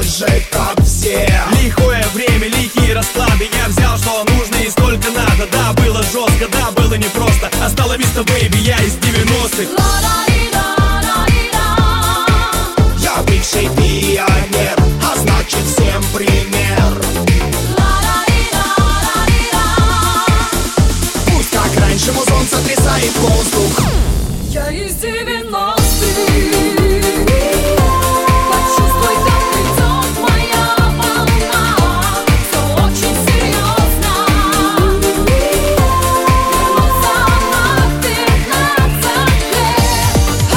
же, как все. Лихое время, лихие расклады. Я взял, что нужно и сколько надо. Да, было жестко, да, было непросто. Осталась Виста, бэйби, я из 90-х. Я бывший пионер, а значит всем пример. Пусть как раньше музон сотрясает воздух. Я из 90-х. Почувствуй, как идет моя волна. Все очень серьезно. Вернуться на 15 лет.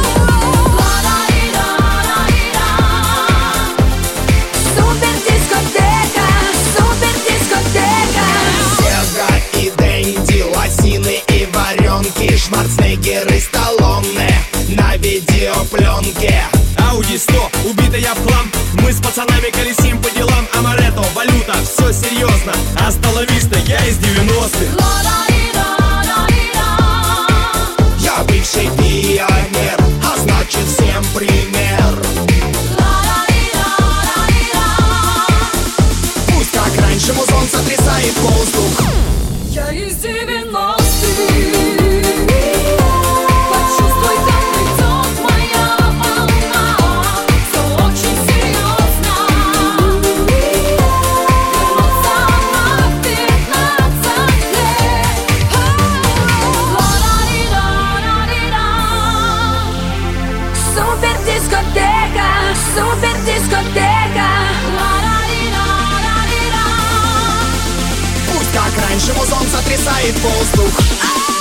Супер дискотека, супер дискотека. Сега и Дэнди, лосины и варенки, Шварценеггер и Сталлоне на видеопленке. Ауди 100, убита я в хлам. Мы с пацанами колесим по делам. Амаретто, валюта, все серьезно. Астала Виста, я из 90-х. Я бывший пионер, а значит всем пример. Пусть как раньше музон сотрясает воздух. Я из 90-х. Почувствуй, как идет моя волна. Все очень серьезно. Вернуться на 15 лет. Супер дискотека, супер дискотека. Пусть как раньше музон сотрясает воздух.